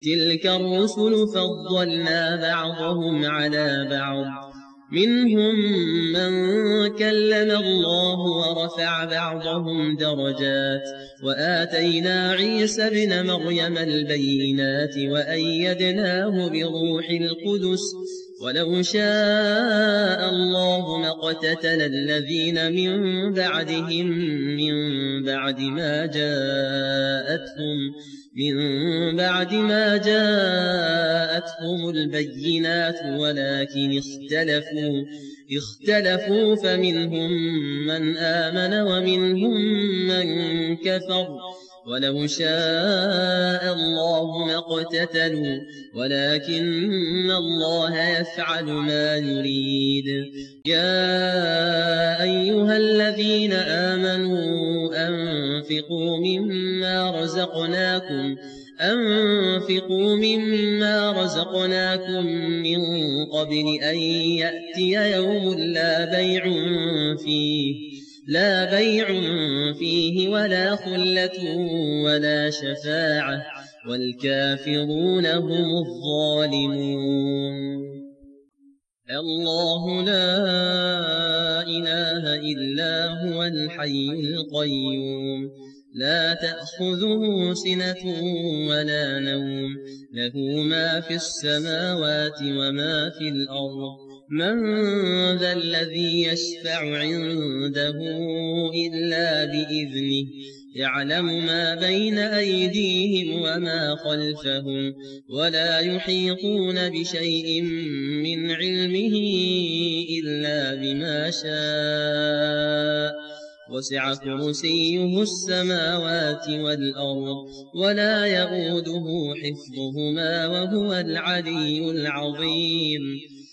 تلك الرسل فضلنا بعضهم على بعض منهم من كلم الله ورفع بعضهم درجات وآتينا عيسى ابن مريم البينات وأيدناه بروح القدس ولو شاء الله ما اقتتل الذين من بعدهم من بعد ما جاءتهم البينات ولكن اختلفوا فمنهم من آمن ومنهم من كفر ولو شاء الله ما اقتتلوا ولكن الله يفعل ما يريد. يا أيها الذين آمنوا أنفقوا مما رزقناكم من قبل أن يأتي يوم لا بيع فيه ولا خلة ولا شفاعة والكافرون هم الظالمون. الله لا إله إلا هو الحي القيوم لا تأخذه سنة ولا نوم له ما في السماوات وما في الأرض من ذا الذي يشفع عنده إلا بإذنه يعلم ما بين أيديهم وما خلفهم ولا يحيطون بشيء من علمه إلا بما شاء وسع كرسيه السماوات والأرض ولا يئوده حفظهما وهو العلي العظيم.